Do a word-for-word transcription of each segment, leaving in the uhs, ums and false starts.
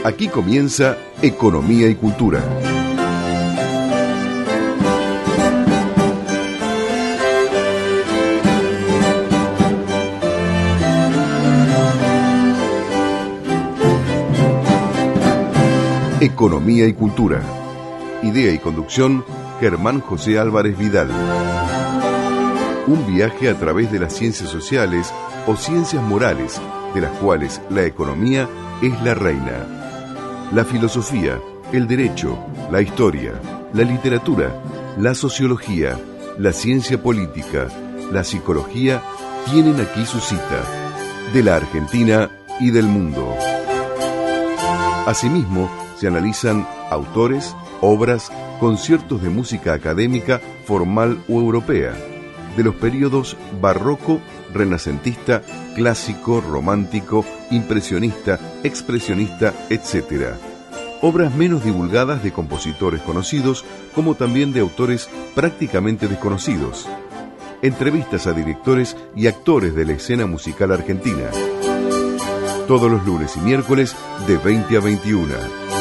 Aquí comienza Economía y Cultura. Economía y Cultura. Idea y conducción, Germán José Álvarez Vidal. Un viaje a través de las ciencias sociales o ciencias morales, de las cuales la economía es la reina. La filosofía, el derecho, la historia, la literatura, la sociología, la ciencia política, la psicología tienen aquí su cita, de la Argentina y del mundo. Asimismo, se analizan autores, obras, conciertos de música académica, formal o europea, de los períodos barroco, renacentista, clásico, romántico, impresionista, expresionista, etcétera. Obras menos divulgadas de compositores conocidos, como también de autores prácticamente desconocidos. Entrevistas a directores y actores de la escena musical argentina. Todos los lunes y miércoles de veinte a veintiuna.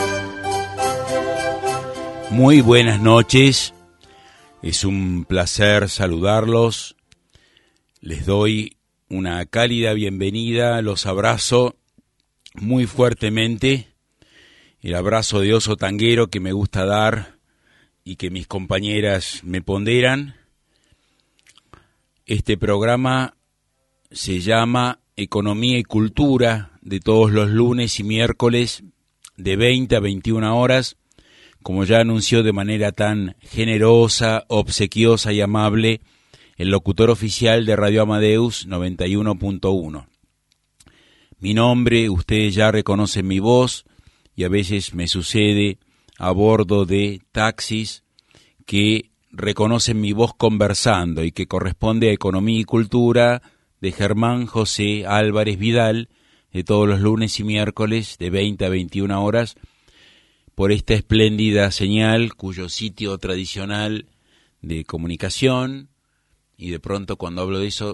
Muy buenas noches, es un placer saludarlos, les doy una cálida bienvenida, los abrazo muy fuertemente, el abrazo de oso tanguero que me gusta dar y que mis compañeras me ponderan. Este programa se llama Economía y Cultura, de todos los lunes y miércoles de veinte a veintiuna horas, como ya anunció de manera tan generosa, obsequiosa y amable el locutor oficial de Radio Amadeus noventa y uno punto uno. Mi nombre, ustedes ya reconocen mi voz, y a veces me sucede a bordo de taxis que reconocen mi voz conversando y que corresponde a Economía y Cultura de Germán José Álvarez Vidal, de todos los lunes y miércoles de veinte a veintiuna horas, por esta espléndida señal cuyo sitio tradicional de comunicación, y de pronto cuando hablo de eso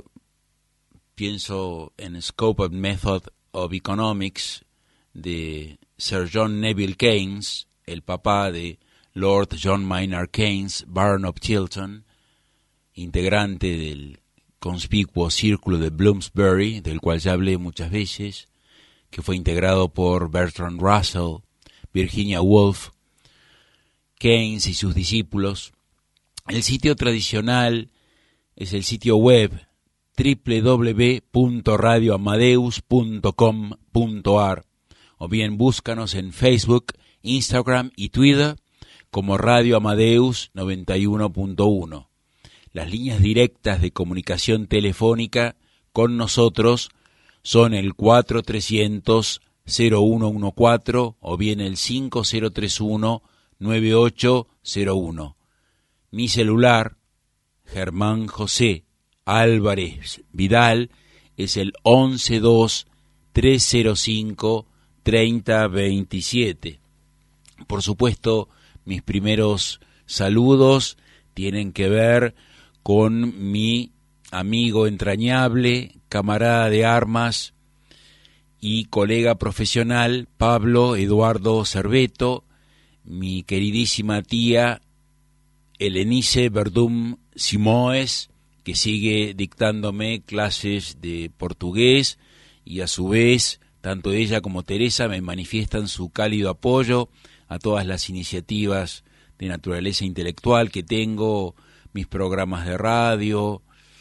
pienso en Scope and Method of Economics de Sir John Neville Keynes, el papá de Lord John Maynard Keynes, Baron of Chiltern, integrante del conspicuo círculo de Bloomsbury, del cual ya hablé muchas veces, que fue integrado por Bertrand Russell, Virginia Woolf, Keynes y sus discípulos. El sitio tradicional es el sitio web doble u doble u doble u punto radio amadeus punto com punto a r, o bien búscanos en Facebook, Instagram y Twitter como Radio Amadeus noventa y uno punto uno. Las líneas directas de comunicación telefónica con nosotros son el cuatro trescientos cero uno uno cuatro o bien el cinco cero tres uno nueve ocho cero uno. Mi celular, Germán José Álvarez Vidal, es el once dos tres cero cinco treinta veintisiete. Por supuesto, mis primeros saludos tienen que ver con mi amigo entrañable, camarada de armas y colega profesional Pablo Eduardo Cerveto, mi queridísima tía Helenice Verdum Simoes, que sigue dictándome clases de portugués, y a su vez tanto ella como Teresa me manifiestan su cálido apoyo a todas las iniciativas de naturaleza intelectual que tengo, mis programas de radio,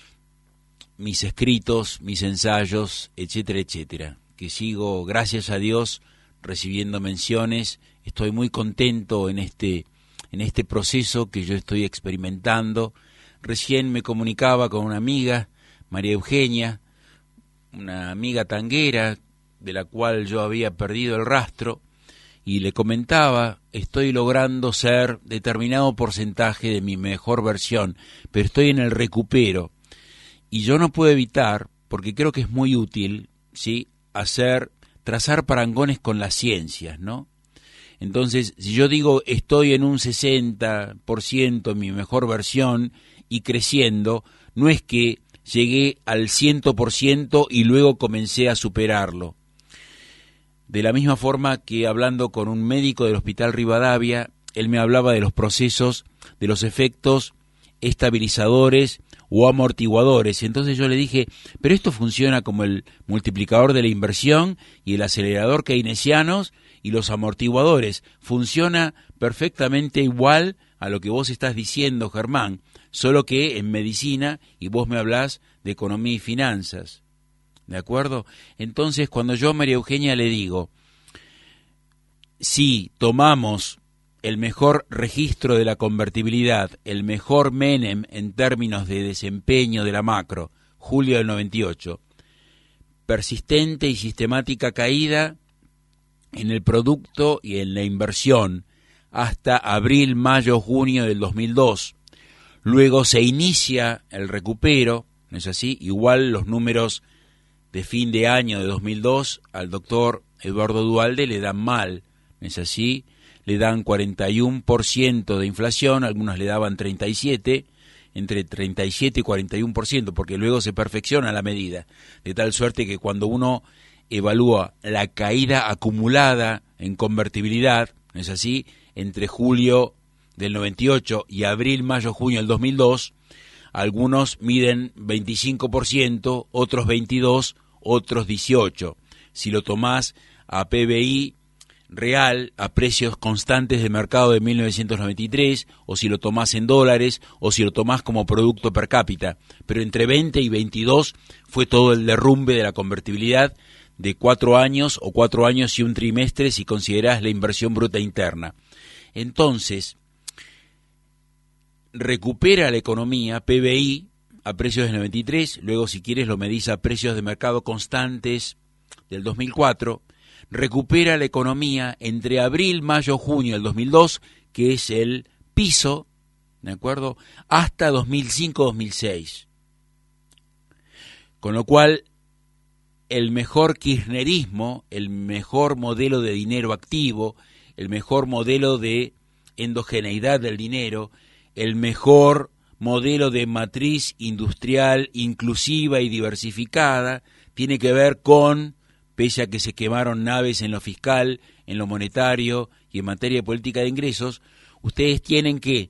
mis escritos, mis ensayos, etcétera, etcétera, que sigo, gracias a Dios, recibiendo menciones. Estoy muy contento en este, en este proceso que yo estoy experimentando. Recién me comunicaba con una amiga, María Eugenia, una amiga tanguera de la cual yo había perdido el rastro, y le comentaba, estoy logrando ser determinado porcentaje de mi mejor versión, pero estoy en el recupero, y yo no puedo evitar, porque creo que es muy útil, ¿sí?, hacer, trazar parangones con las ciencias, ¿no? Entonces, si yo digo estoy en un sesenta por ciento en mi mejor versión y creciendo, no es que llegué al cien por ciento y luego comencé a superarlo. De la misma forma que hablando con un médico del Hospital Rivadavia, él me hablaba de los procesos, de los efectos estabilizadores o amortiguadores. Entonces yo le dije, pero esto funciona como el multiplicador de la inversión y el acelerador keynesianos y los amortiguadores. Funciona perfectamente igual a lo que vos estás diciendo, Germán, solo que en medicina y vos me hablás de economía y finanzas. ¿De acuerdo? Entonces, cuando yo a María Eugenia le digo, si tomamos el mejor registro de la convertibilidad, el mejor Menem en términos de desempeño de la macro, julio del noventa y ocho, persistente y sistemática caída en el producto y en la inversión hasta abril, mayo, junio del dos mil dos. Luego se inicia el recupero, ¿no es así? Igual los números de fin de año de dos mil dos al doctor Eduardo Duhalde le dan mal, ¿no es así? Le dan cuarenta y uno por ciento de inflación, algunos le daban treinta y siete por ciento, entre treinta y siete y cuarenta y uno por ciento, porque luego se perfecciona la medida, de tal suerte que cuando uno evalúa la caída acumulada en convertibilidad, ¿no es así?, entre julio del noventa y ocho y abril, mayo, junio del dos mil dos, algunos miden veinticinco por ciento, otros veintidós por ciento, otros dieciocho por ciento. Si lo tomás a P B I real, a precios constantes de mercado de mil novecientos noventa y tres, o si lo tomás en dólares, o si lo tomás como producto per cápita. Pero entre veinte y veintidós fue todo el derrumbe de la convertibilidad de cuatro años o cuatro años y un trimestre si considerás la inversión bruta interna. Entonces, recupera la economía, P B I, a precios del noventa y tres, luego si quieres lo medís a precios de mercado constantes del dos mil cuatro, recupera la economía entre abril, mayo, junio del dos mil dos, que es el piso, ¿de acuerdo?, hasta dos mil cinco dos mil seis. Con lo cual, el mejor kirchnerismo, el mejor modelo de dinero activo, el mejor modelo de endogeneidad del dinero, el mejor modelo de matriz industrial inclusiva y diversificada, tiene que ver con, pese a que se quemaron naves en lo fiscal, en lo monetario y en materia de política de ingresos, ustedes tienen que,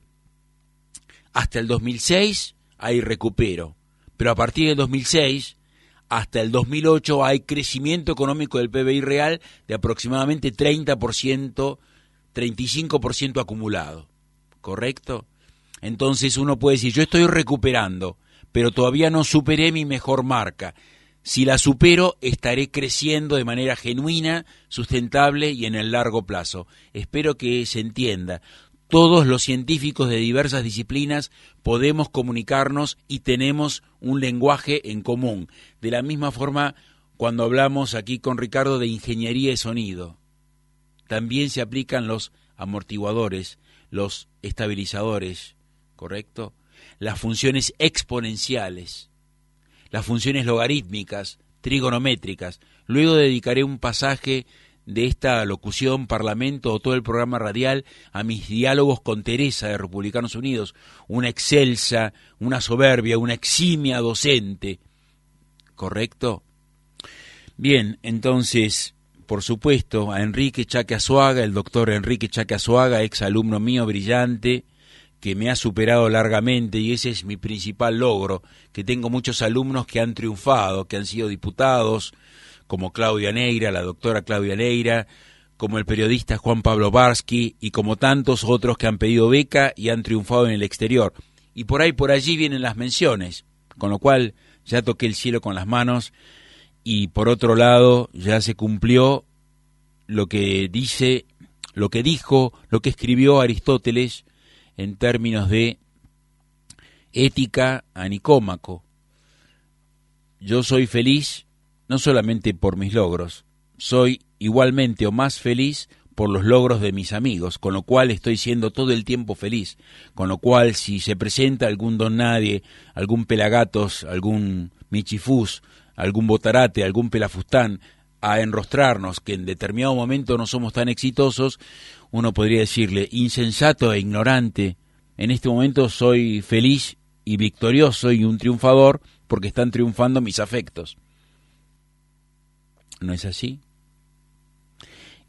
hasta el dos mil seis hay recupero, pero a partir del dos mil seis hasta el dos mil ocho hay crecimiento económico del P B I real de aproximadamente treinta por ciento, treinta y cinco por ciento acumulado, ¿correcto? Entonces uno puede decir, yo estoy recuperando, pero todavía no superé mi mejor marca. Si la supero, estaré creciendo de manera genuina, sustentable y en el largo plazo. Espero que se entienda. Todos los científicos de diversas disciplinas podemos comunicarnos y tenemos un lenguaje en común. De la misma forma, cuando hablamos aquí con Ricardo de ingeniería de sonido, también se aplican los amortiguadores, los estabilizadores, ¿correcto? Las funciones exponenciales, las funciones logarítmicas, trigonométricas. Luego dedicaré un pasaje de esta locución, parlamento o todo el programa radial a mis diálogos con Teresa de Republicanos Unidos, una excelsa, una soberbia, una eximia docente, ¿correcto? Bien, entonces, por supuesto, a Enrique Chaque Azuaga, el doctor Enrique Chaque Azuaga, ex alumno mío brillante, que me ha superado largamente, y ese es mi principal logro, que tengo muchos alumnos que han triunfado, que han sido diputados, como Claudia Neira, la doctora Claudia Neira, como el periodista Juan Pablo Barsky, y como tantos otros que han pedido beca y han triunfado en el exterior. Y por ahí, por allí vienen las menciones, con lo cual ya toqué el cielo con las manos, y por otro lado ya se cumplió lo que dice, lo que dijo, lo que escribió Aristóteles en términos de ética a Nicómaco. Yo soy feliz no solamente por mis logros, soy igualmente o más feliz por los logros de mis amigos, con lo cual estoy siendo todo el tiempo feliz, con lo cual si se presenta algún don nadie, algún pelagatos, algún michifús, algún botarate, algún pelafustán, a enrostrarnos que en determinado momento no somos tan exitosos, uno podría decirle, insensato e ignorante, en este momento soy feliz y victorioso y un triunfador porque están triunfando mis afectos. ¿No es así?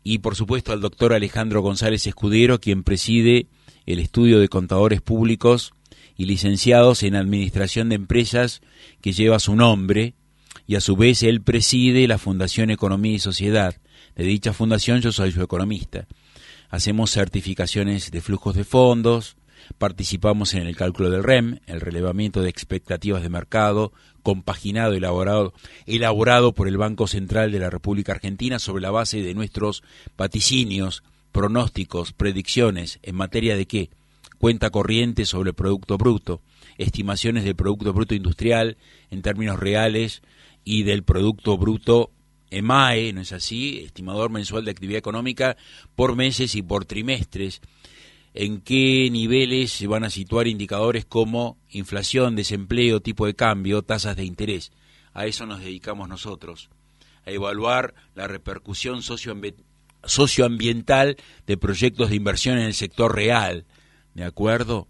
y por supuesto al doctor Alejandro González Escudero, quien preside el estudio de contadores públicos y licenciados en administración de empresas que lleva su nombre, y a su vez él preside la Fundación Economía y Sociedad. De dicha fundación yo soy su economista. Hacemos certificaciones de flujos de fondos, participamos en el cálculo del R E M, el relevamiento de expectativas de mercado, compaginado y elaborado, elaborado por el Banco Central de la República Argentina sobre la base de nuestros vaticinios, pronósticos, predicciones, ¿en materia de qué? Cuenta corriente sobre el Producto Bruto, estimaciones del Producto Bruto Industrial en términos reales y del Producto Bruto EMAE, ¿no es así? Estimador mensual de actividad económica por meses y por trimestres. En qué niveles se van a situar indicadores como inflación, desempleo, tipo de cambio, tasas de interés. A eso nos dedicamos nosotros, a evaluar la repercusión socioambiental de proyectos de inversión en el sector real, ¿de acuerdo?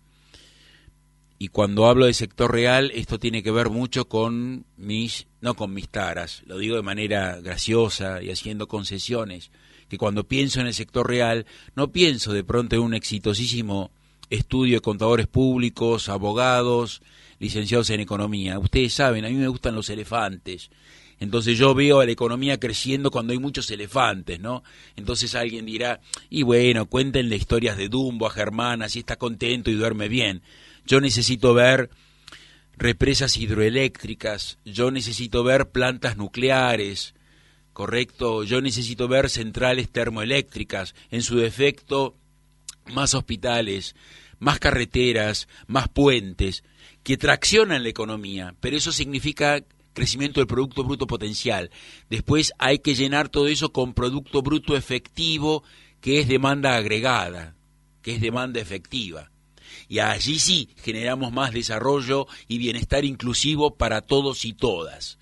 Y cuando hablo de sector real, esto tiene que ver mucho con mis, no con mis taras, lo digo de manera graciosa y haciendo concesiones, que cuando pienso en el sector real, no pienso de pronto en un exitosísimo estudio de contadores públicos, abogados, licenciados en economía. Ustedes saben, a mí me gustan los elefantes. Entonces yo veo a la economía creciendo cuando hay muchos elefantes, ¿no? Entonces alguien dirá, y bueno, cuéntenle historias de Dumbo a Germán, así está contento y duerme bien. Yo necesito ver represas hidroeléctricas, yo necesito ver plantas nucleares, correcto, yo necesito ver centrales termoeléctricas, en su defecto más hospitales, más carreteras, más puentes, que traccionan la economía, pero eso significa crecimiento del Producto Bruto potencial. Después hay que llenar todo eso con Producto Bruto efectivo, que es demanda agregada, que es demanda efectiva. Y allí sí generamos más desarrollo y bienestar inclusivo para todos y todas.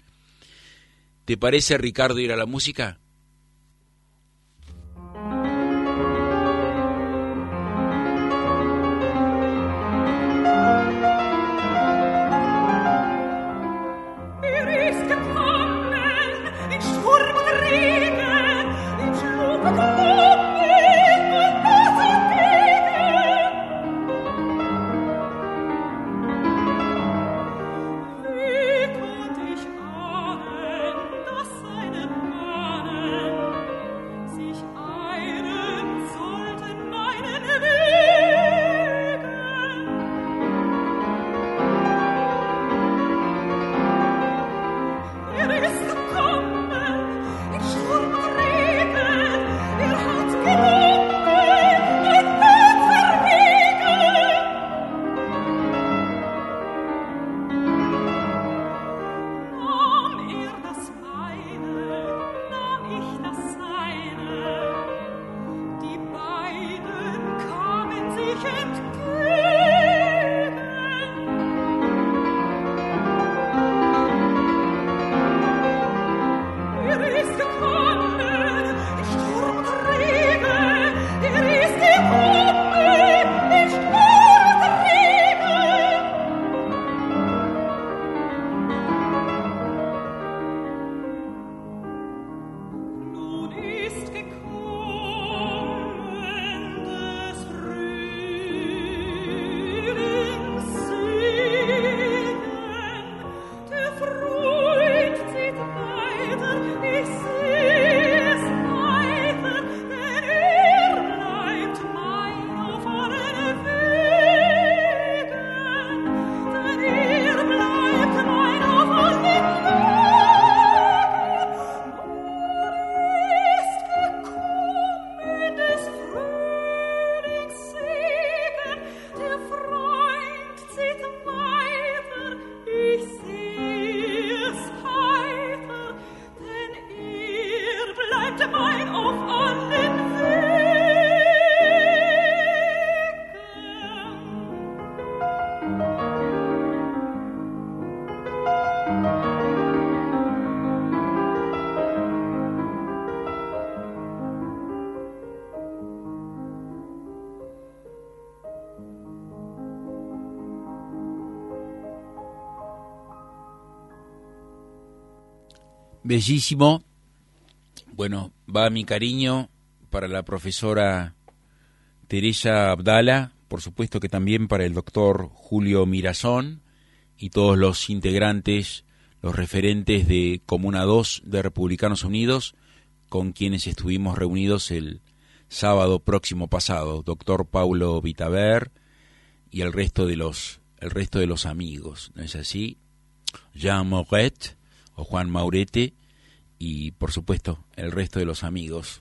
¿Te parece, Ricardo, ir a la música? Bellísimo. Bueno, va mi cariño para la profesora Teresa Abdala, por supuesto que también para el doctor Julio Mirazón y todos los integrantes, los referentes de Comuna dos de Republicanos Unidos, con quienes estuvimos reunidos el sábado próximo pasado, doctor Paulo Vitaver y el resto de los el resto de los amigos, ¿no es así? Jean Mauret o Juan Maurete y por supuesto el resto de los amigos.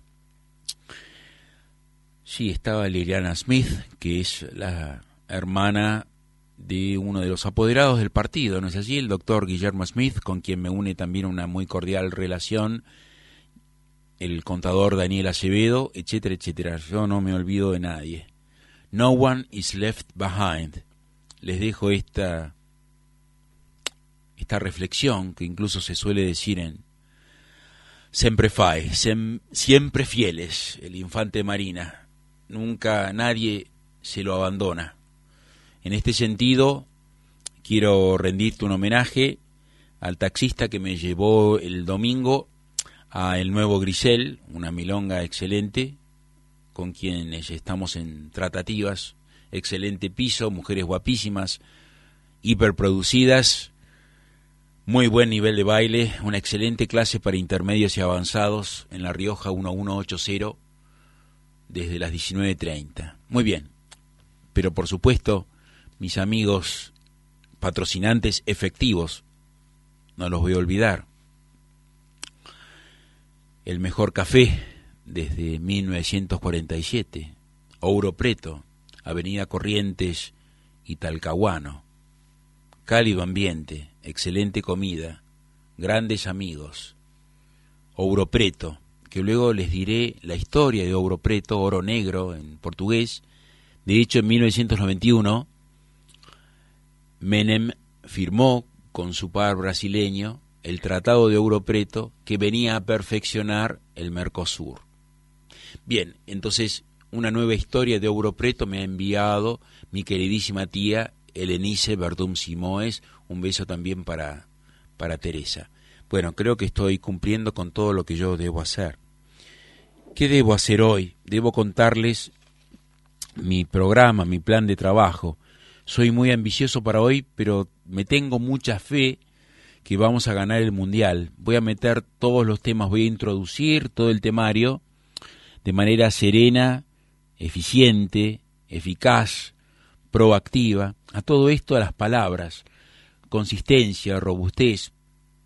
Sí, estaba Liliana Smith, que es la hermana de uno de los apoderados del partido, ¿no es así? El doctor Guillermo Smith, con quien me une también una muy cordial relación, el contador Daniel Acevedo, etcétera, etcétera. Yo no me olvido de nadie. No one is left behind. Les dejo esta, esta reflexión que incluso se suele decir en Sempre Fai, sem, siempre fieles, el infante Marina. Nunca nadie se lo abandona. En este sentido, quiero rendirte un homenaje al taxista que me llevó el domingo a El Nuevo Grisel, una milonga excelente, con quienes estamos en tratativas, excelente piso, mujeres guapísimas, hiperproducidas, muy buen nivel de baile, una excelente clase para intermedios y avanzados en La Rioja mil ciento ochenta, desde las diecinueve treinta. Muy bien, pero por supuesto, mis amigos patrocinantes efectivos, no los voy a olvidar. El mejor café desde mil novecientos cuarenta y siete, Ouro Preto, Avenida Corrientes y Talcahuano. Cálido ambiente, excelente comida, grandes amigos. Ouro Preto, que luego les diré la historia de Ouro Preto, oro negro en portugués. De hecho, en mil novecientos noventa y uno, Menem firmó con su par brasileño el Tratado de Ouro Preto, que venía a perfeccionar el Mercosur. Bien, entonces una nueva historia de Ouro Preto me ha enviado mi queridísima tía Helenice Verdum Simoes. Un beso también para, para Teresa. Bueno, creo que estoy cumpliendo con todo lo que yo debo hacer. ¿Qué debo hacer hoy? Debo contarles mi programa, mi plan de trabajo. Soy muy ambicioso para hoy, pero me tengo mucha fe que vamos a ganar el Mundial. Voy a meter todos los temas, voy a introducir todo el temario de manera serena, eficiente, eficaz, proactiva. A todo esto, a las palabras, consistencia, robustez,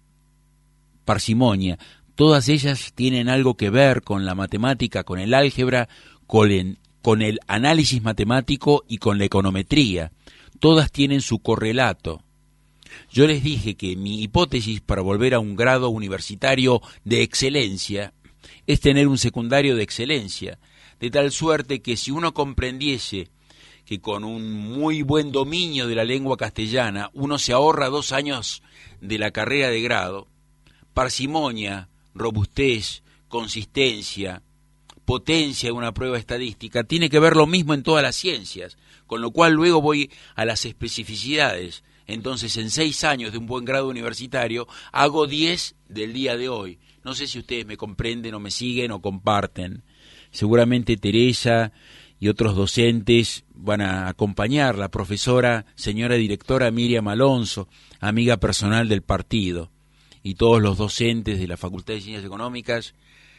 parsimonia, todas ellas tienen algo que ver con la matemática, con el álgebra, con el, con el análisis matemático y con la econometría. Todas tienen su correlato. Yo les dije que mi hipótesis para volver a un grado universitario de excelencia es tener un secundario de excelencia, de tal suerte que si uno comprendiese que con un muy buen dominio de la lengua castellana uno se ahorra dos años de la carrera de grado, parsimonia, robustez, consistencia, potencia de una prueba estadística, tiene que ver lo mismo en todas las ciencias, con lo cual luego voy a las especificidades. Entonces, en seis años de un buen grado universitario, hago diez del día de hoy. No sé si ustedes me comprenden o me siguen o comparten. Seguramente Teresa y otros docentes van a acompañar, la profesora, señora directora Miriam Alonso, amiga personal del partido, y todos los docentes de la Facultad de Ciencias Económicas,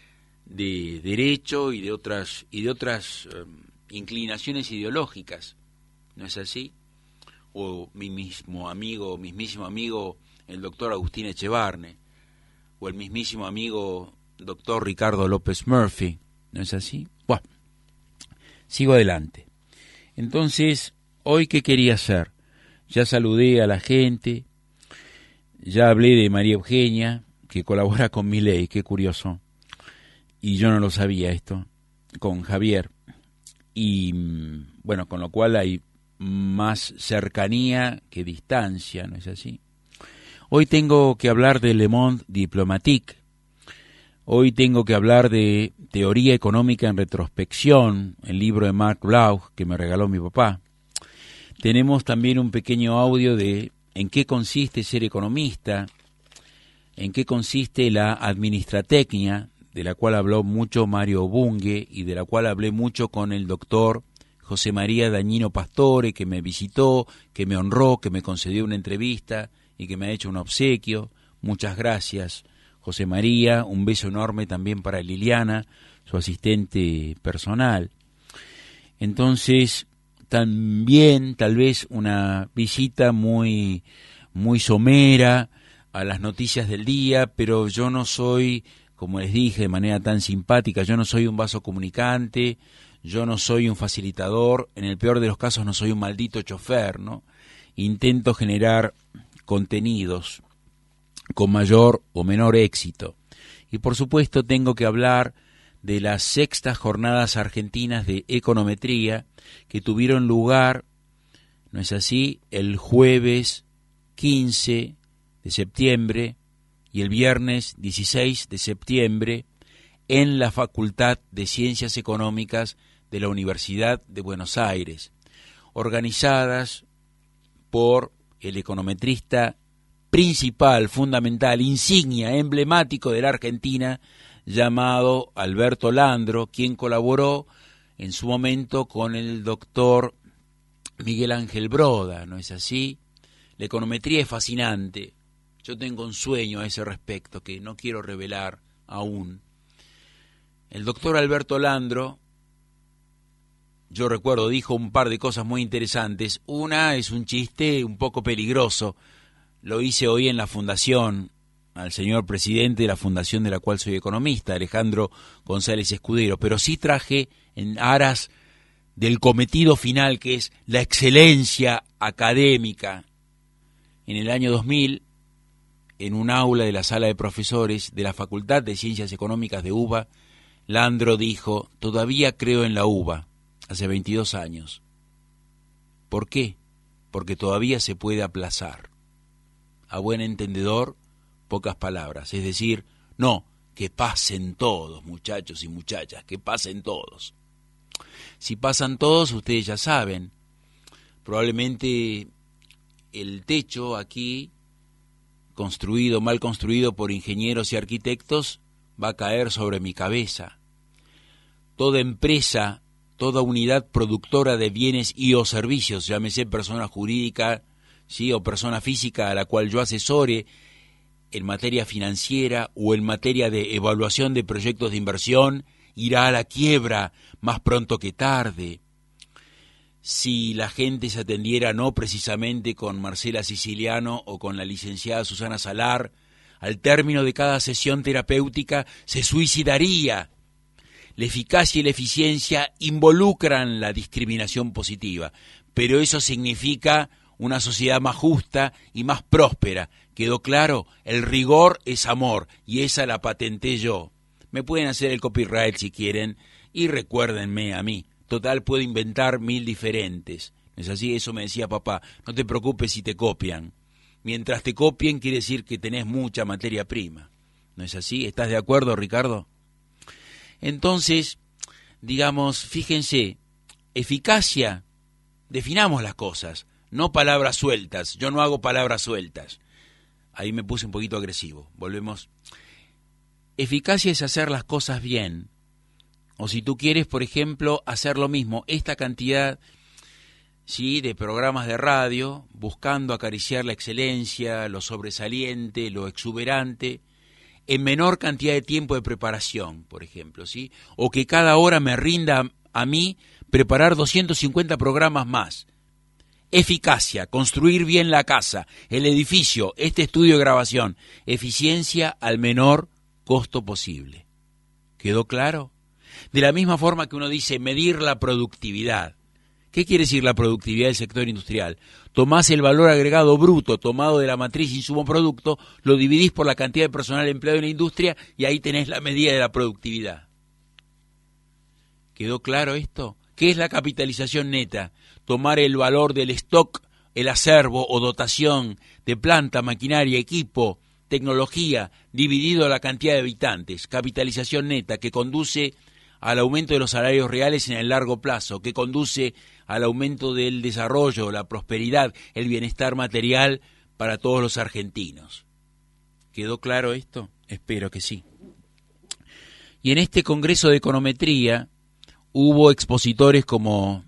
de Derecho y de otras, y de otras um, inclinaciones ideológicas. ¿No es así? O mi mismo amigo, mismísimo amigo, el doctor Agustín Echevarne, o el mismísimo amigo doctor Ricardo López Murphy, ¿no es así? Bueno, sigo adelante. Entonces, ¿hoy qué quería hacer? Ya saludé a la gente, ya hablé de María Eugenia, que colabora con Milei, qué curioso, y yo no lo sabía esto, con Javier, y bueno, con lo cual hay más cercanía que distancia, ¿no es así? Hoy tengo que hablar de Le Monde Diplomatique, hoy tengo que hablar de Teoría Económica en Retrospección, el libro de Marc Bloch que me regaló mi papá. Tenemos también un pequeño audio de en qué consiste ser economista, en qué consiste la administratecnia de la cual habló mucho Mario Bunge y de la cual hablé mucho con el doctor José María Dañino Pastore, que me visitó, que me honró, que me concedió una entrevista y que me ha hecho un obsequio. Muchas gracias, José María. Un beso enorme también para Liliana, su asistente personal. Entonces, también tal vez una visita muy, muy somera a las noticias del día, pero yo no soy, como les dije de manera tan simpática, yo no soy un vaso comunicante, yo no soy un facilitador, en el peor de los casos no soy un maldito chofer, ¿no? Intento generar contenidos con mayor o menor éxito. Y por supuesto tengo que hablar de las sextas jornadas argentinas de econometría que tuvieron lugar, ¿no es así?, el jueves quince de septiembre y el viernes dieciséis de septiembre en la Facultad de Ciencias Económicas de la Universidad de Buenos Aires, organizadas por el econometrista principal, fundamental, insignia, emblemático de la Argentina, llamado Alberto Landro, quien colaboró en su momento con el doctor Miguel Ángel Broda, ¿no es así? La econometría es fascinante. Yo tengo un sueño a ese respecto que no quiero revelar aún. El doctor Alberto Landro, yo recuerdo, dijo un par de cosas muy interesantes. Una es un chiste un poco peligroso. Lo hice hoy en la fundación al señor presidente de la fundación de la cual soy economista, Alejandro González Escudero, pero sí traje en aras del cometido final, que es la excelencia académica. En el año dos mil, en un aula de la sala de profesores de la Facultad de Ciencias Económicas de UBA, Landro dijo: todavía creo en la UBA, hace veintidós años. ¿Por qué? Porque todavía se puede aplazar. A buen entendedor, pocas palabras, es decir, no, que pasen todos, muchachos y muchachas, que pasen todos. Si pasan todos, ustedes ya saben, probablemente el techo aquí, construido, mal construido por ingenieros y arquitectos, va a caer sobre mi cabeza. Toda empresa, toda unidad productora de bienes y o servicios, llámese persona jurídica, sí, o persona física a la cual yo asesore en materia financiera o en materia de evaluación de proyectos de inversión, irá a la quiebra más pronto que tarde. Si la gente se atendiera no precisamente con Marcela Siciliano o con la licenciada Susana Salar, al término de cada sesión terapéutica se suicidaría. La eficacia y la eficiencia involucran la discriminación positiva, pero eso significa una sociedad más justa y más próspera. ¿Quedó claro? El rigor es amor, y esa la patenté yo. Me pueden hacer el copyright si quieren, y recuérdenme a mí. Total, puedo inventar mil diferentes. ¿No es así? Eso me decía papá. No te preocupes si te copian. Mientras te copien, quiere decir que tenés mucha materia prima. ¿No es así? ¿Estás de acuerdo, Ricardo? Entonces, digamos, fíjense, eficacia, definamos las cosas, no palabras sueltas. Yo no hago palabras sueltas. Ahí me puse un poquito agresivo. Volvemos. Eficacia es hacer las cosas bien. O si tú quieres, por ejemplo, hacer lo mismo, esta cantidad, sí, de programas de radio, buscando acariciar la excelencia, lo sobresaliente, lo exuberante, en menor cantidad de tiempo de preparación, por ejemplo, ¿sí? O que cada hora me rinda a mí preparar doscientos cincuenta programas más. Eficacia, construir bien la casa, el edificio, este estudio de grabación. Eficiencia al menor costo posible. ¿Quedó claro? De la misma forma que uno dice medir la productividad. ¿Qué quiere decir la productividad del sector industrial? Tomás el valor agregado bruto tomado de la matriz insumo-producto, lo dividís por la cantidad de personal empleado en la industria y ahí tenés la medida de la productividad. ¿Quedó claro esto? ¿Qué es la capitalización neta? Tomar el valor del stock, el acervo o dotación de planta, maquinaria, equipo, tecnología, dividido a la cantidad de habitantes. Capitalización neta que conduce al aumento de los salarios reales en el largo plazo, que conduce al aumento del desarrollo, la prosperidad, el bienestar material para todos los argentinos. ¿Quedó claro esto? Espero que sí. Y en este Congreso de Econometría hubo expositores como,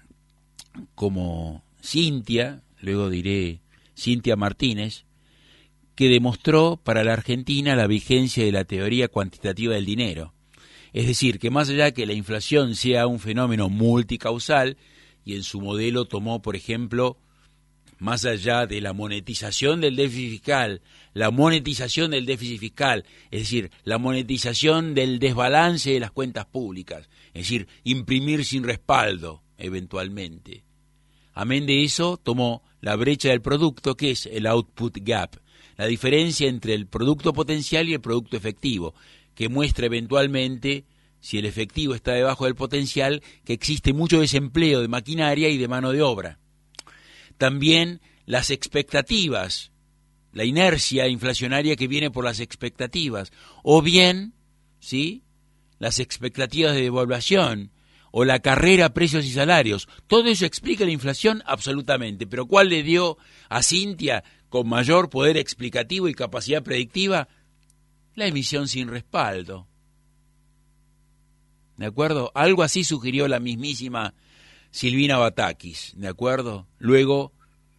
como Cintia, luego diré Cintia Martínez, que demostró para la Argentina la vigencia de la teoría cuantitativa del dinero. Es decir, que más allá de que la inflación sea un fenómeno multicausal, y en su modelo tomó, por ejemplo, más allá de la monetización del déficit fiscal, la monetización del déficit fiscal, es decir, la monetización del desbalance de las cuentas públicas, es decir, imprimir sin respaldo, eventualmente. Amén de eso, tomó la brecha del producto, que es el output gap, la diferencia entre el producto potencial y el producto efectivo, que muestra eventualmente, si el efectivo está debajo del potencial, que existe mucho desempleo de maquinaria y de mano de obra. También las expectativas, la inercia inflacionaria que viene por las expectativas, o bien, ¿sí?, las expectativas de devaluación, o la carrera a precios y salarios. Todo eso explica la inflación absolutamente, pero ¿cuál le dio a Cintia con mayor poder explicativo y capacidad predictiva? La emisión sin respaldo. ¿De acuerdo? Algo así sugirió la mismísima Silvina Batakis, ¿de acuerdo? Luego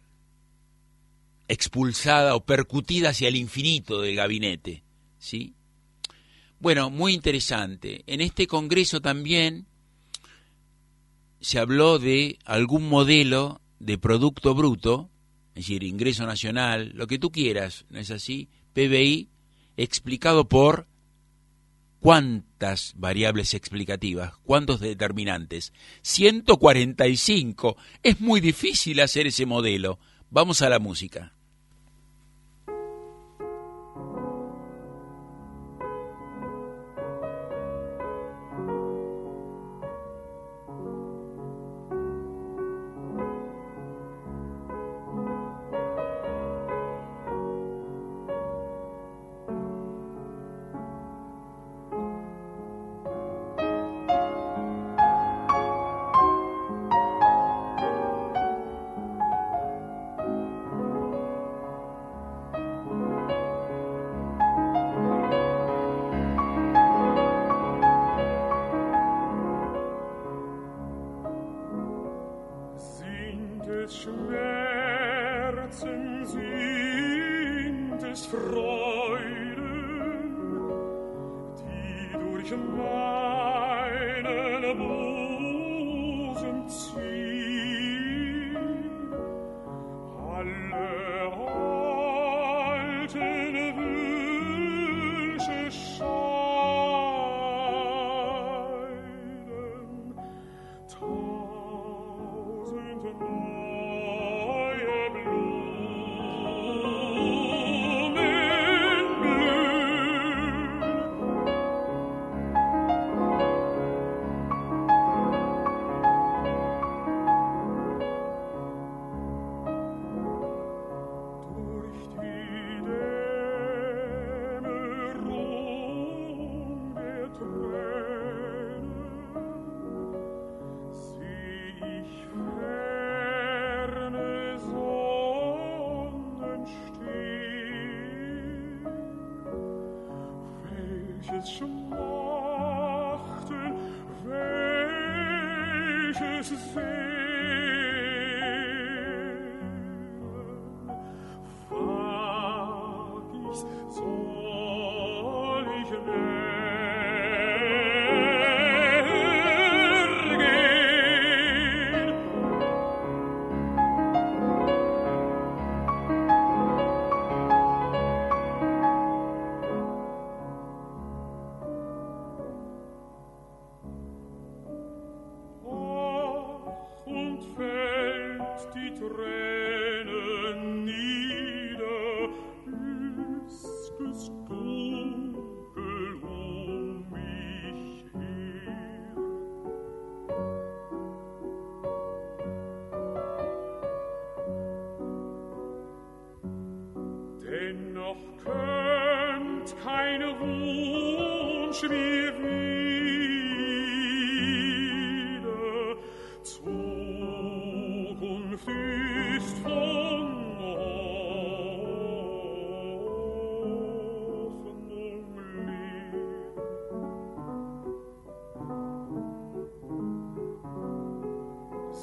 expulsada o percutida hacia el infinito del gabinete, ¿sí? Bueno, muy interesante. En este congreso también se habló de algún modelo de producto bruto, es decir, ingreso nacional, lo que tú quieras, ¿no es así? P B I, explicado por ¿cuántas variables explicativas? ¿Cuántos determinantes? ciento cuarenta y cinco. Es muy difícil hacer ese modelo. Vamos a la música.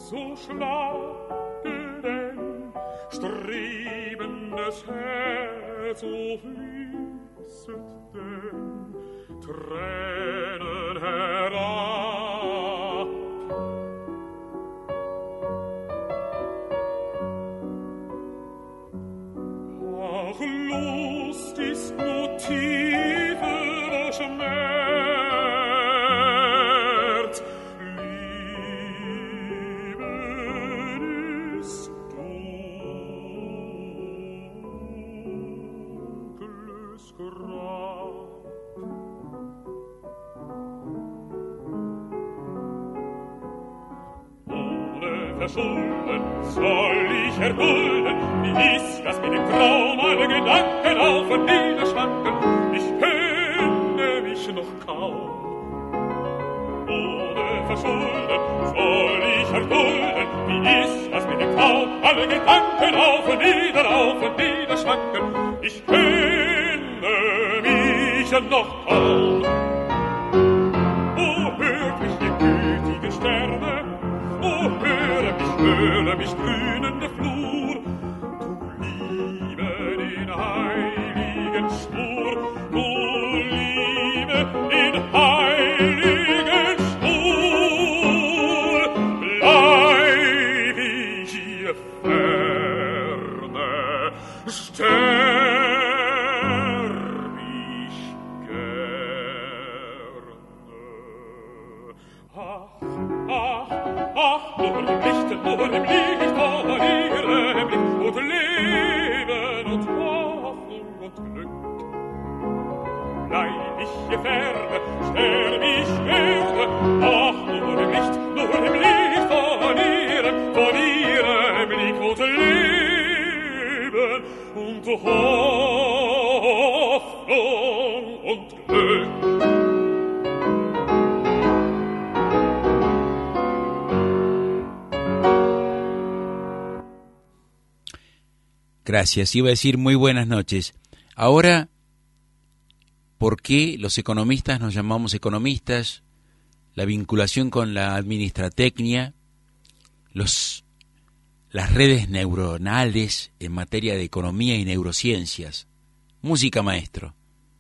so schlage denn strebendes Herz, so fließet denn Tränen herab. Ach, Lust ist nur tiefer Schmerz, Liebe ist dunkles Grab. Verschulden soll ich erdulden, wie ist das mit dem Traum, alle Gedanken auf und nieder schwanken, ich kenne mich noch kaum. Ohne Verschulden soll ich erdulden, wie ist das mit dem Traum, alle Gedanken auf und nieder, auf und nieder schwanken, ich kenne mich noch kaum. Oh, hört mich die gütigen Sterne, oh, höre mich, höre mich grünende Flur, du Liebe den heiligen Schwur, du Liebe den heiligen Schwur, bleib ich hier ferne, sterb ich gerne. Ach, ach, ach, nur im Licht, nur im Licht von ihrem Blick und Leben und Hoffnung und Glück. Bleib ich hier ferne, sterb ich gerne, ach, nur im Licht, nur im Licht von ihrem, von ihrem Blick und Leben und Hoffnung und Glück. Gracias. Iba a decir muy buenas noches. Ahora, ¿por qué los economistas nos llamamos economistas? La vinculación con la administratecnia, los, las redes neuronales en materia de economía y neurociencias. Música, maestro.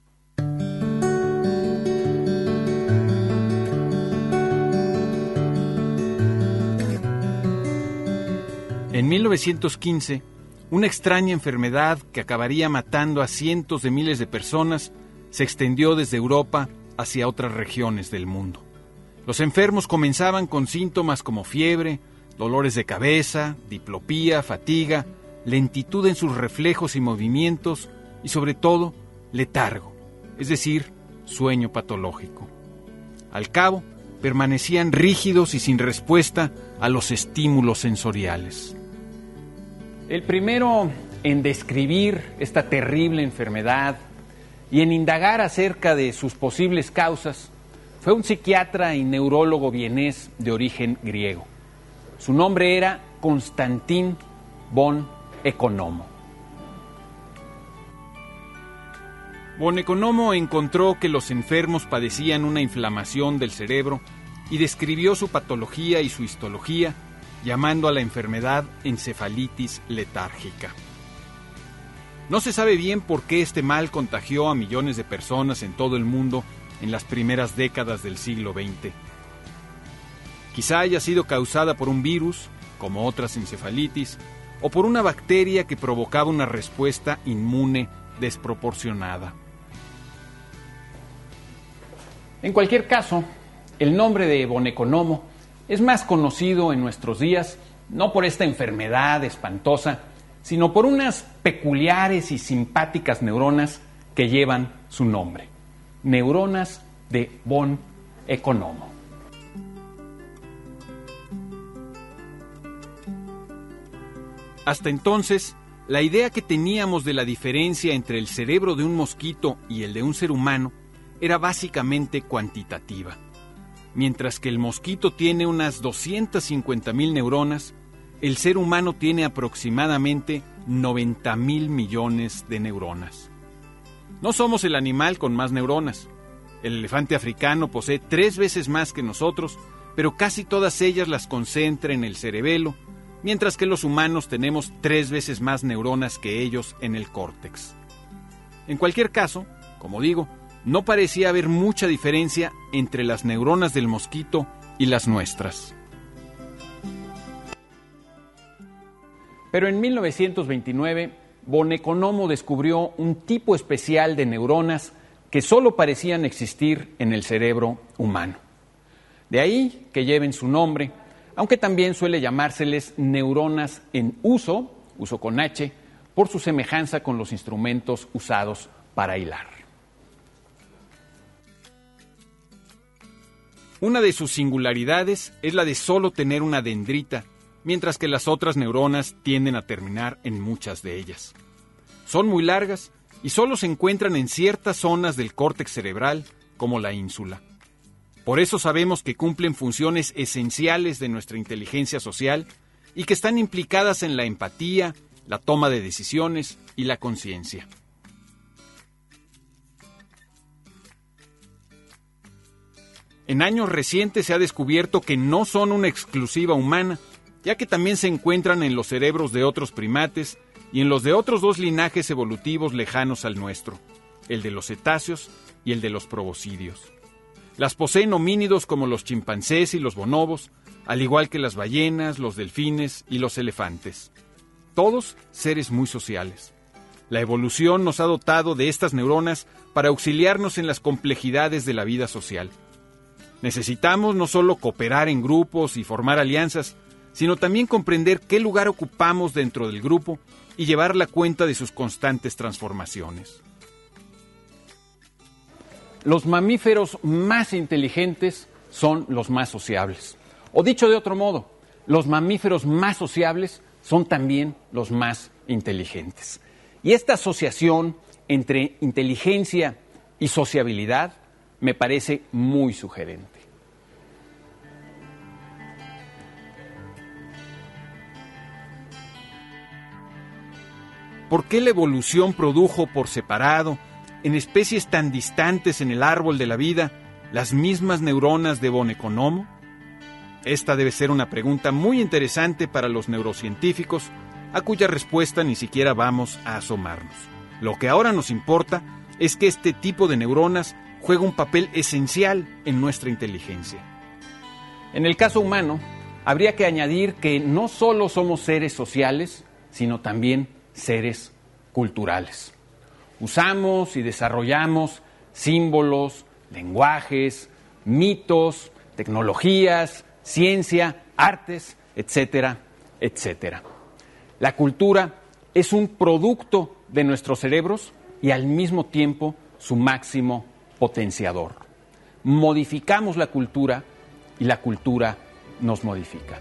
En mil novecientos quince, una extraña enfermedad que acabaría matando a cientos de miles de personas se extendió desde Europa hacia otras regiones del mundo. Los enfermos comenzaban con síntomas como fiebre, dolores de cabeza, diplopía, fatiga, lentitud en sus reflejos y movimientos y sobre todo letargo, es decir, sueño patológico. Al cabo, permanecían rígidos y sin respuesta a los estímulos sensoriales. El primero en describir esta terrible enfermedad y en indagar acerca de sus posibles causas fue un psiquiatra y neurólogo vienés de origen griego. Su nombre era Constantin von Economo. Von Economo encontró que los enfermos padecían una inflamación del cerebro y describió su patología y su histología, llamando a la enfermedad encefalitis letárgica. No se sabe bien por qué este mal contagió a millones de personas en todo el mundo en las primeras décadas del siglo veinte. Quizá haya sido causada por un virus, como otras encefalitis, o por una bacteria que provocaba una respuesta inmune desproporcionada. En cualquier caso, el nombre de von Economo es más conocido en nuestros días no por esta enfermedad espantosa, sino por unas peculiares y simpáticas neuronas que llevan su nombre. Neuronas de von Economo. Hasta entonces, la idea que teníamos de la diferencia entre el cerebro de un mosquito y el de un ser humano era básicamente cuantitativa. Mientras que el mosquito tiene unas doscientas cincuenta mil neuronas, el ser humano tiene aproximadamente noventa mil millones de neuronas. No somos el animal con más neuronas. El elefante africano posee tres veces más que nosotros, pero casi todas ellas las concentra en el cerebelo, mientras que los humanos tenemos tres veces más neuronas que ellos en el córtex. En cualquier caso, como digo, no parecía haber mucha diferencia entre las neuronas del mosquito y las nuestras. Pero en mil novecientos veintinueve, von Economo descubrió un tipo especial de neuronas que solo parecían existir en el cerebro humano. De ahí que lleven su nombre, aunque también suele llamárseles neuronas en uso, uso con H, por su semejanza con los instrumentos usados para hilar. Una de sus singularidades es la de solo tener una dendrita, mientras que las otras neuronas tienden a terminar en muchas de ellas. Son muy largas y solo se encuentran en ciertas zonas del córtex cerebral, como la ínsula. Por eso sabemos que cumplen funciones esenciales de nuestra inteligencia social y que están implicadas en la empatía, la toma de decisiones y la conciencia. En años recientes se ha descubierto que no son una exclusiva humana, ya que también se encuentran en los cerebros de otros primates y en los de otros dos linajes evolutivos lejanos al nuestro, el de los cetáceos y el de los proboscidios. Las poseen homínidos como los chimpancés y los bonobos, al igual que las ballenas, los delfines y los elefantes. Todos seres muy sociales. La evolución nos ha dotado de estas neuronas para auxiliarnos en las complejidades de la vida social. Necesitamos no solo cooperar en grupos y formar alianzas, sino también comprender qué lugar ocupamos dentro del grupo y llevar la cuenta de sus constantes transformaciones. Los mamíferos más inteligentes son los más sociables. O dicho de otro modo, los mamíferos más sociables son también los más inteligentes. Y esta asociación entre inteligencia y sociabilidad me parece muy sugerente. ¿Por qué la evolución produjo por separado, en especies tan distantes en el árbol de la vida, las mismas neuronas de von Economo? Esta debe ser una pregunta muy interesante para los neurocientíficos, a cuya respuesta ni siquiera vamos a asomarnos. Lo que ahora nos importa es que este tipo de neuronas juega un papel esencial en nuestra inteligencia. En el caso humano, habría que añadir que no solo somos seres sociales, sino también seres culturales. Usamos y desarrollamos símbolos, lenguajes, mitos, tecnologías, ciencia, artes, etcétera, etcétera. La cultura es un producto de nuestros cerebros y al mismo tiempo su máximo potenciador. Modificamos la cultura y la cultura nos modifica.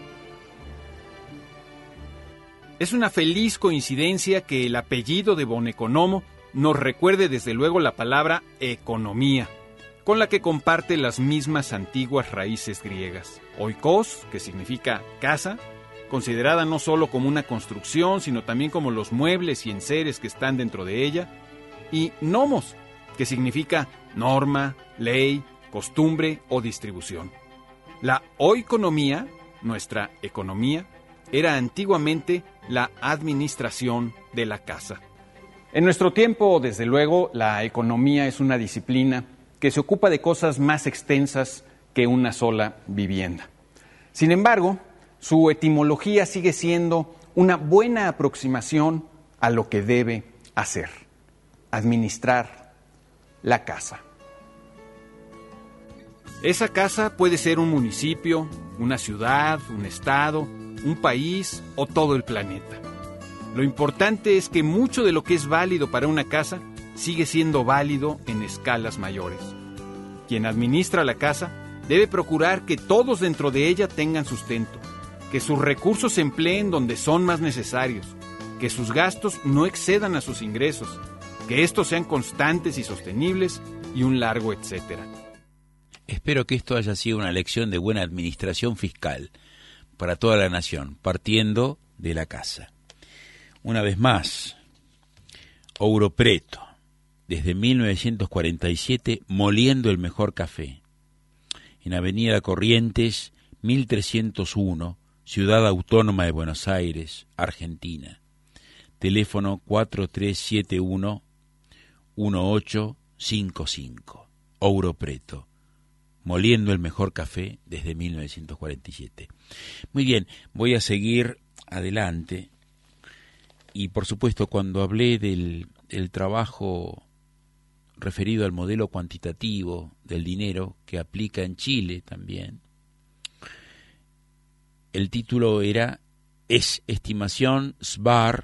Es una feliz coincidencia que el apellido de von Economo nos recuerde desde luego la palabra economía, con la que comparte las mismas antiguas raíces griegas. Oikos, que significa casa, considerada no solo como una construcción, sino también como los muebles y enseres que están dentro de ella, y nomos, que significa norma, ley, costumbre o distribución. La oikonomía, nuestra economía, era antiguamente la administración de la casa. En nuestro tiempo, desde luego, la economía es una disciplina que se ocupa de cosas más extensas que una sola vivienda. Sin embargo, su etimología sigue siendo una buena aproximación a lo que debe hacer: administrar la casa. Esa casa puede ser un municipio, una ciudad, un estado, un país o todo el planeta. Lo importante es que mucho de lo que es válido para una casa sigue siendo válido en escalas mayores. Quien administra la casa debe procurar que todos dentro de ella tengan sustento, que sus recursos se empleen donde son más necesarios, que sus gastos no excedan a sus ingresos, que estos sean constantes y sostenibles y un largo etcétera. Espero que esto haya sido una lección de buena administración fiscal para toda la nación, partiendo de la casa. Una vez más, Ouro Preto, desde mil novecientos cuarenta y siete, moliendo el mejor café. en Avenida Corrientes, mil trescientos uno, Ciudad Autónoma de Buenos Aires, Argentina. Teléfono cuatro tres siete uno, uno ocho cinco cinco. Ouro Preto, moliendo el mejor café desde mil novecientos cuarenta y siete. Muy bien, voy a seguir adelante. Y por supuesto, cuando hablé del, del trabajo referido al modelo cuantitativo del dinero que aplica en Chile también, el título era Es estimación S B A R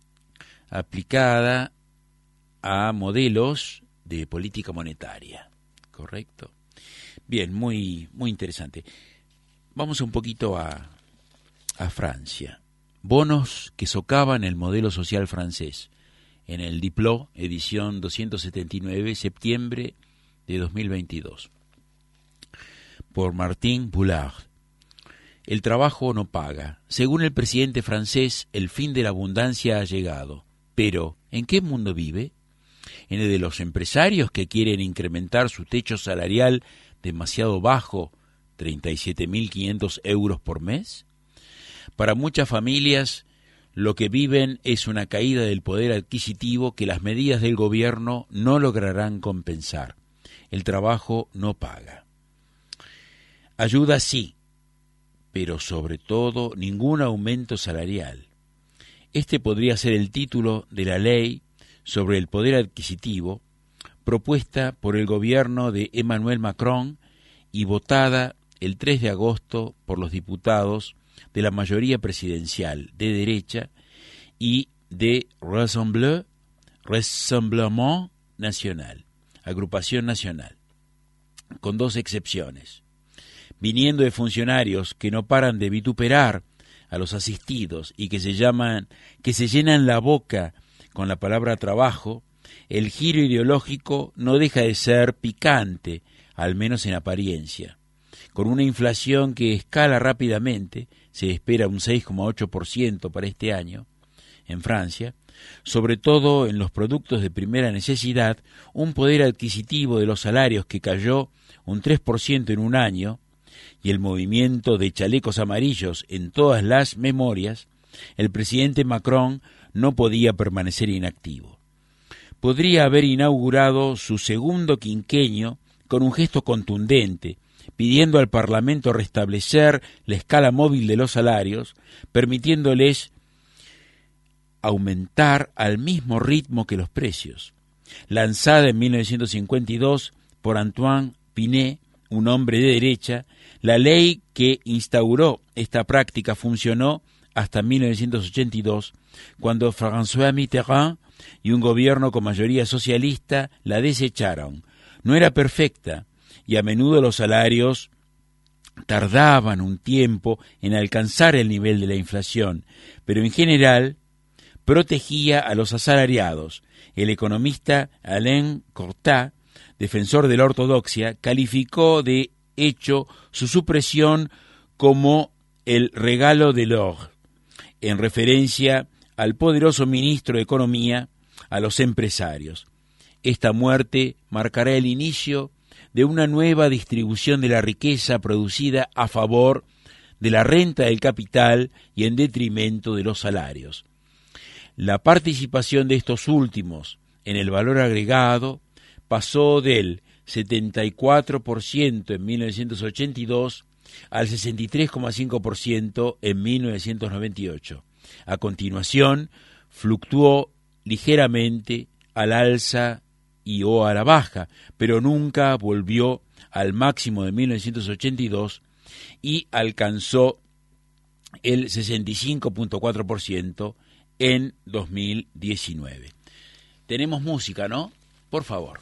aplicada a modelos de política monetaria, ¿correcto? Bien, muy, muy interesante. Vamos un poquito a, a Francia. Bonos que socavan el modelo social francés, en el Diplot, edición doscientos setenta y nueve, septiembre de dos mil veintidós. Por Martin Boulard. El trabajo no paga. Según el presidente francés, el fin de la abundancia ha llegado. Pero, ¿en qué mundo vive? ¿En el de los empresarios que quieren incrementar su techo salarial demasiado bajo, treinta y siete mil quinientos euros por mes? Para muchas familias, lo que viven es una caída del poder adquisitivo que las medidas del gobierno no lograrán compensar. El trabajo no paga. Ayuda sí, pero sobre todo ningún aumento salarial. Este podría ser el título de la ley sobre el poder adquisitivo propuesta por el gobierno de Emmanuel Macron y votada el tres de agosto por los diputados de la mayoría presidencial de derecha y de Rassemblement, Rassemblement Nacional, Agrupación Nacional, con dos excepciones. Viniendo de funcionarios que no paran de vituperar a los asistidos y que se llaman, que se llenan la boca con la palabra trabajo, el giro ideológico no deja de ser picante, al menos en apariencia. Con una inflación que escala rápidamente, se espera un seis coma ocho por ciento para este año, en Francia, sobre todo en los productos de primera necesidad, un poder adquisitivo de los salarios que cayó un tres por ciento en un año, y el movimiento de chalecos amarillos en todas las memorias, el presidente Macron no podía permanecer inactivo. Podría haber inaugurado su segundo quinquenio con un gesto contundente, pidiendo al Parlamento restablecer la escala móvil de los salarios, permitiéndoles aumentar al mismo ritmo que los precios. Lanzada en mil novecientos cincuenta y dos por Antoine Pinet, un hombre de derecha, la ley que instauró esta práctica funcionó hasta mil novecientos ochenta y dos, cuando François Mitterrand y un gobierno con mayoría socialista la desecharon. No era perfecta, y a menudo los salarios tardaban un tiempo en alcanzar el nivel de la inflación, pero en general protegía a los asalariados. El economista Alain Cortat, defensor de la ortodoxia, calificó de hecho su supresión como el regalo de l'or, en referencia al poderoso ministro de Economía, a los empresarios. Esta muerte marcará el inicio de una nueva distribución de la riqueza producida a favor de la renta del capital y en detrimento de los salarios. La participación de estos últimos en el valor agregado pasó del setenta y cuatro por ciento en mil novecientos ochenta y dos al sesenta y tres coma cinco por ciento en mil novecientos noventa y ocho. A continuación, fluctuó ligeramente al alza y o a la baja, pero nunca volvió al máximo de mil novecientos ochenta y dos y alcanzó el sesenta y cinco coma cuatro por ciento en dos mil diecinueve. Tenemos música, ¿no? Por favor.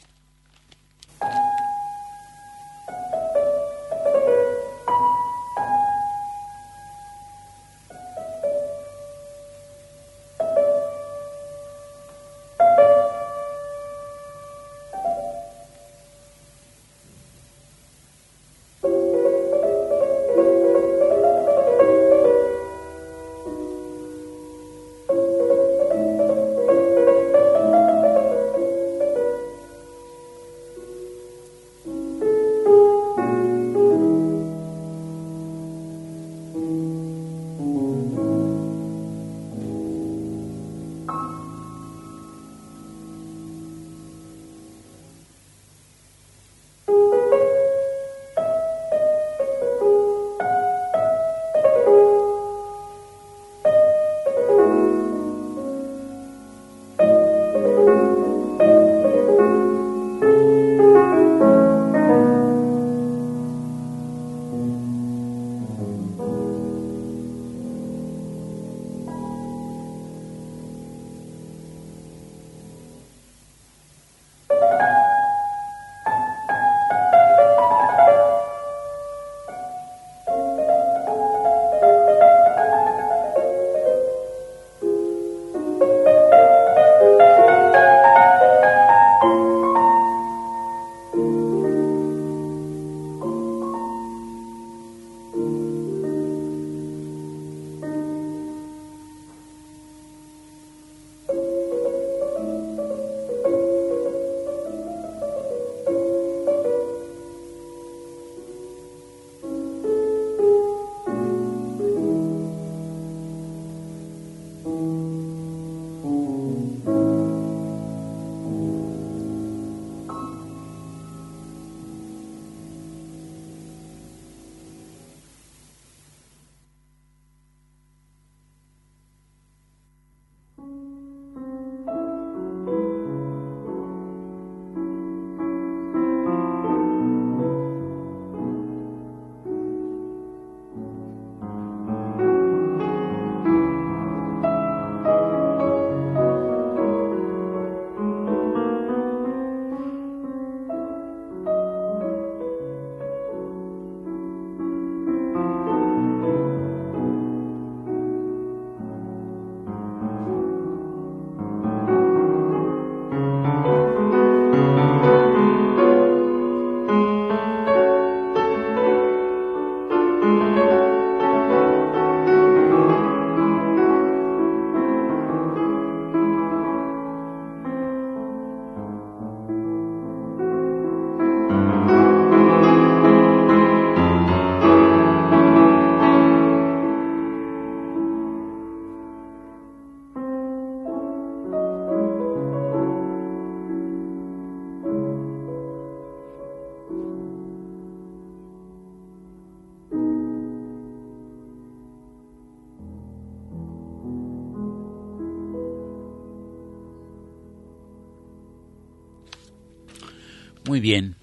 Muy bien.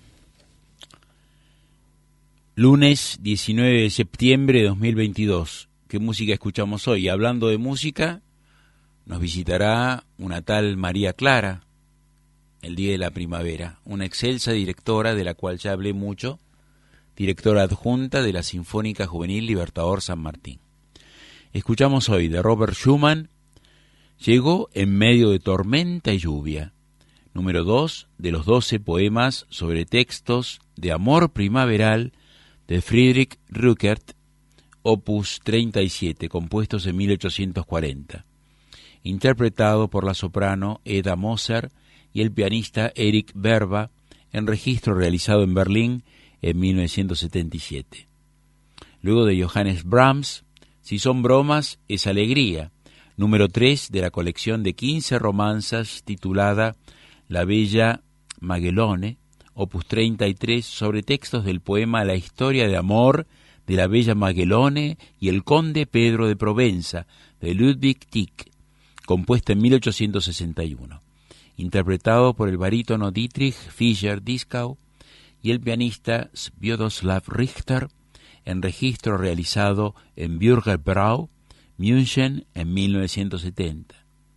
Lunes diecinueve de septiembre de dos mil veintidós. ¿Qué música escuchamos hoy? Hablando de música, nos visitará una tal María Clara, el día de la primavera, una excelsa directora de la cual ya hablé mucho, directora adjunta de la Sinfónica Juvenil Libertador San Martín. Escuchamos hoy de Robert Schumann, Llegó en medio de tormenta y lluvia, número dos de los doce poemas sobre textos de amor primaveral de Friedrich Rückert, opus treinta y siete, compuestos en mil ochocientos cuarenta, interpretado por la soprano Eda Moser y el pianista Erich Berba, en registro realizado en Berlín en mil novecientos setenta y siete. Luego de Johannes Brahms, Si son bromas, es alegría, número tres de la colección de quince romanzas titulada La Bella Maguelone, opus treinta y tres, sobre textos del poema La historia de amor de la Bella Maguelone y el conde Pedro de Provenza, de Ludwig Tieck, compuesta en mil ochocientos sesenta y uno, interpretado por el barítono Dietrich Fischer-Dieskau y el pianista Sviatoslav Richter, en registro realizado en Bürgerbrau, München, en mil novecientos setenta.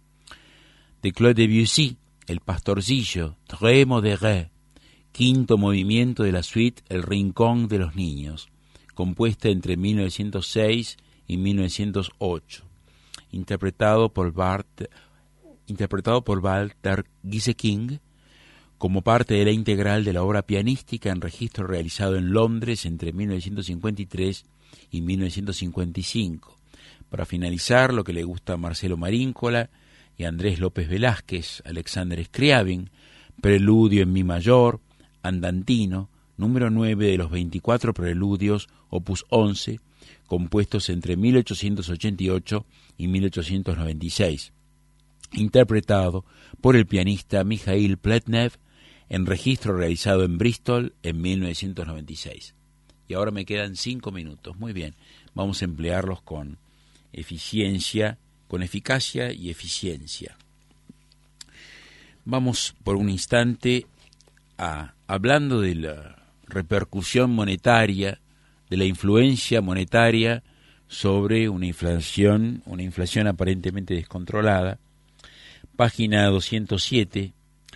De Claude Debussy, El Pastorcillo, Très modéré, quinto movimiento de la suite El Rincón de los Niños, compuesta entre mil novecientos seis y mil novecientos ocho, interpretado por, Bart, interpretado por Walter Gieseking, como parte de la integral de la obra pianística en registro realizado en Londres entre mil novecientos cincuenta y tres y mil novecientos cincuenta y cinco. Para finalizar, lo que le gusta a Marcelo Maríncola y Andrés López Velázquez, Alexander Scriabin, Preludio en mi mayor, Andantino, número nueve de los veinticuatro preludios, opus once, compuestos entre mil ochocientos ochenta y ocho y mil ochocientos noventa y seis, interpretado por el pianista Mikhail Pletnev, en registro realizado en Bristol en mil novecientos noventa y seis. Y ahora me quedan cinco minutos. Muy bien, vamos a emplearlos con eficiencia, con eficacia y eficiencia. Vamos por un instante a, hablando de la repercusión monetaria, de la influencia monetaria sobre una inflación, una inflación aparentemente descontrolada. Página doscientos siete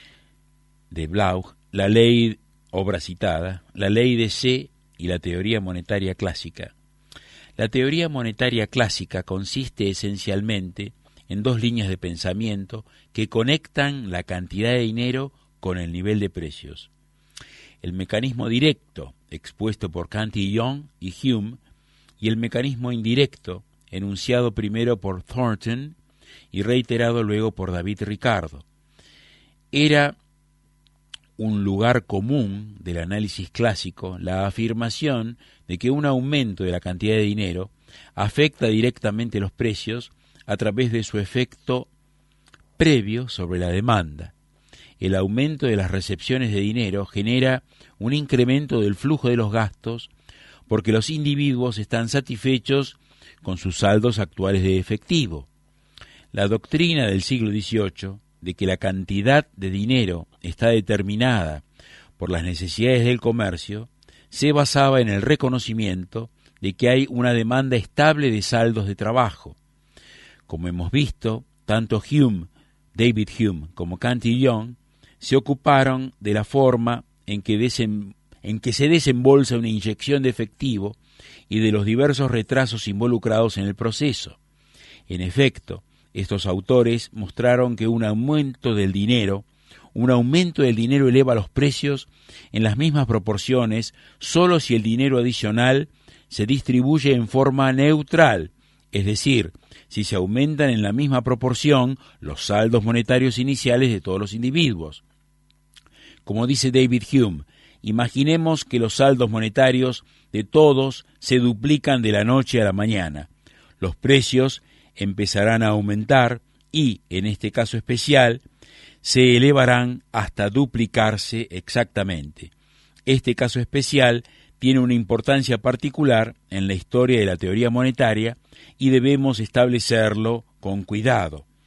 de Blau, la ley, obra citada, la ley de C y la teoría monetaria clásica. La teoría monetaria clásica consiste esencialmente en dos líneas de pensamiento que conectan la cantidad de dinero con el nivel de precios. El mecanismo directo, expuesto por Cantillon y Hume, y el mecanismo indirecto, enunciado primero por Thornton y reiterado luego por David Ricardo. Era un lugar común del análisis clásico la afirmación de que un aumento de la cantidad de dinero afecta directamente los precios a través de su efecto previo sobre la demanda. El aumento de las recepciones de dinero genera un incremento del flujo de los gastos porque los individuos están satisfechos con sus saldos actuales de efectivo. La doctrina del siglo dieciocho de que la cantidad de dinero está determinada por las necesidades del comercio se basaba en el reconocimiento de que hay una demanda estable de saldos de trabajo. Como hemos visto, tanto Hume, David Hume, como Cantillon se ocuparon de la forma en que, desem, en que se desembolsa una inyección de efectivo y de los diversos retrasos involucrados en el proceso. En efecto, estos autores mostraron que un aumento del dinero, un aumento del dinero eleva los precios en las mismas proporciones solo si el dinero adicional se distribuye en forma neutral, es decir, si se aumentan en la misma proporción los saldos monetarios iniciales de todos los individuos. Como dice David Hume, imaginemos que los saldos monetarios de todos se duplican de la noche a la mañana. Los precios empezarán a aumentar y, en este caso especial, se elevarán hasta duplicarse exactamente. Este caso especial tiene una importancia particular en la historia de la teoría monetaria y debemos establecerlo con cuidado.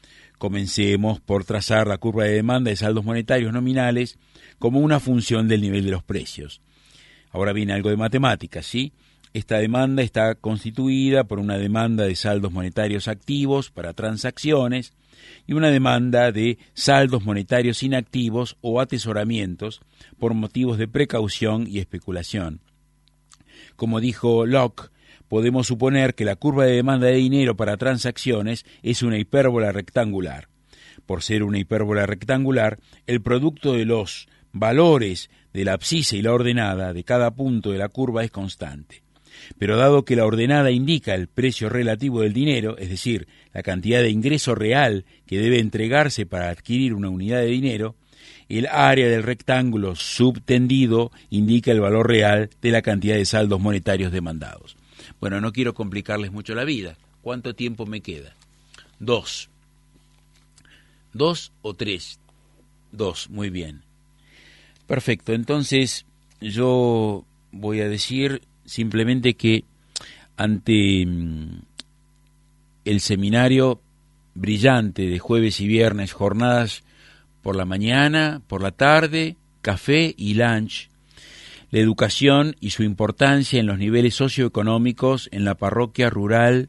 Comencemos por trazar la curva de demanda de saldos monetarios nominales como una función del nivel de los precios. Ahora viene algo de matemáticas, ¿sí? Esta demanda está constituida por una demanda de saldos monetarios activos para transacciones y una demanda de saldos monetarios inactivos o atesoramientos por motivos de precaución y especulación. Como dijo Locke, podemos suponer que la curva de demanda de dinero para transacciones es una hipérbola rectangular. Por ser una hipérbola rectangular, el producto de los valores de la abscisa y la ordenada de cada punto de la curva es constante. Pero dado que la ordenada indica el precio relativo del dinero, es decir, la cantidad de ingreso real que debe entregarse para adquirir una unidad de dinero, el área del rectángulo subtendido indica el valor real de la cantidad de saldos monetarios demandados. Bueno, no quiero complicarles mucho la vida. ¿Cuánto tiempo me queda? Dos. ¿Dos o tres? Dos, muy bien. Perfecto, entonces yo voy a decir simplemente que ante el seminario brillante de jueves y viernes, jornadas por la mañana, por la tarde, café y lunch, la educación y su importancia en los niveles socioeconómicos en la parroquia rural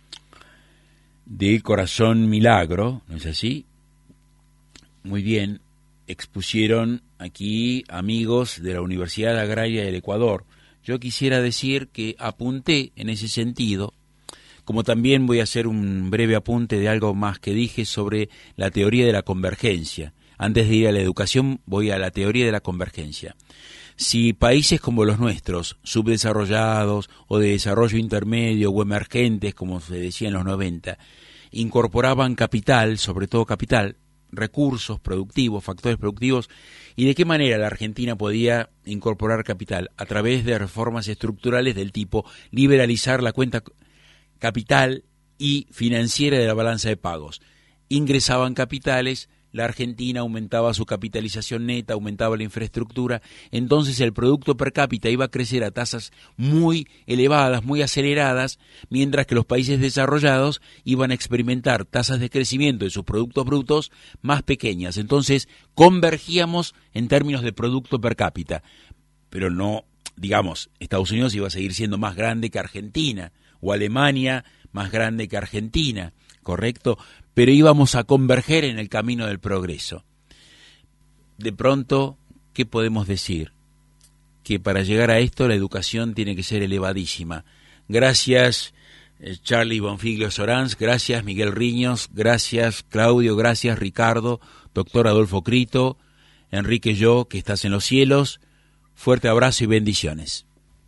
de Corazón Milagro, ¿no es así? Muy bien, expusieron aquí amigos de la Universidad Agraria del Ecuador. Yo quisiera decir que apunté en ese sentido, como también voy a hacer un breve apunte de algo más que dije sobre la teoría de la convergencia. Antes de ir a la educación, voy a la teoría de la convergencia. Si países como los nuestros, subdesarrollados o de desarrollo intermedio o emergentes, como se decía en los noventa, incorporaban capital, sobre todo capital, recursos productivos, factores productivos, y de qué manera la Argentina podía incorporar capital a través de reformas estructurales del tipo liberalizar la cuenta capital y financiera de la balanza de pagos. Ingresaban capitales, la Argentina aumentaba su capitalización neta, aumentaba la infraestructura, entonces el producto per cápita iba a crecer a tasas muy elevadas, muy aceleradas, mientras que los países desarrollados iban a experimentar tasas de crecimiento de sus productos brutos más pequeñas. Entonces convergíamos en términos de producto per cápita, pero no, digamos, Estados Unidos iba a seguir siendo más grande que Argentina, o Alemania más grande que Argentina, ¿correcto? Pero íbamos a converger en el camino del progreso. De pronto, ¿qué podemos decir? Que para llegar a esto la educación tiene que ser elevadísima. Gracias eh, Charlie Bonfiglio Sorans, gracias Miguel Riños, gracias Claudio, gracias Ricardo, doctor Adolfo Crito, Enrique Yo, que estás en los cielos. Fuerte abrazo y bendiciones.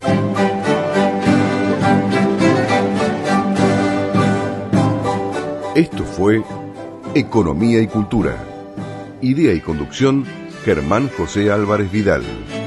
Esto fue Economía y Cultura. Idea y conducción, Germán José Álvarez Vidal.